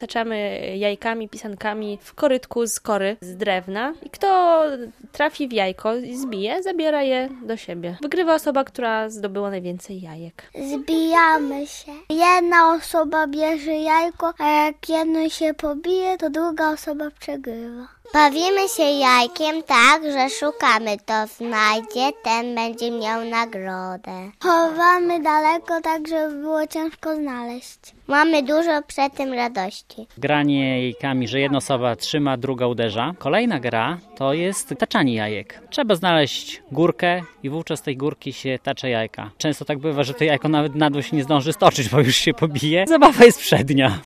Taczamy jajkami, pisankami w korytku z kory, z drewna i kto trafi w jajko i zbije, zabiera je do siebie. Wygrywa osoba, która zdobyła najwięcej jajek. Zbijamy się. Jedna osoba bierze jajko, a jak jedno się pobije, to druga osoba przegrywa. Bawimy się jajkiem tak, że szukamy, to znajdzie, ten będzie miał nagrodę. Chowamy daleko, tak żeby było ciężko znaleźć. Mamy dużo przy tym radości. Granie jajkami, że jedna osoba trzyma, druga uderza. Kolejna gra to jest taczanie jajek. Trzeba znaleźć górkę i wówczas z tej górki się tacze jajka. Często tak bywa, że to jajko nawet na dół się nie zdąży stoczyć, bo już się pobije. Zabawa jest przednia.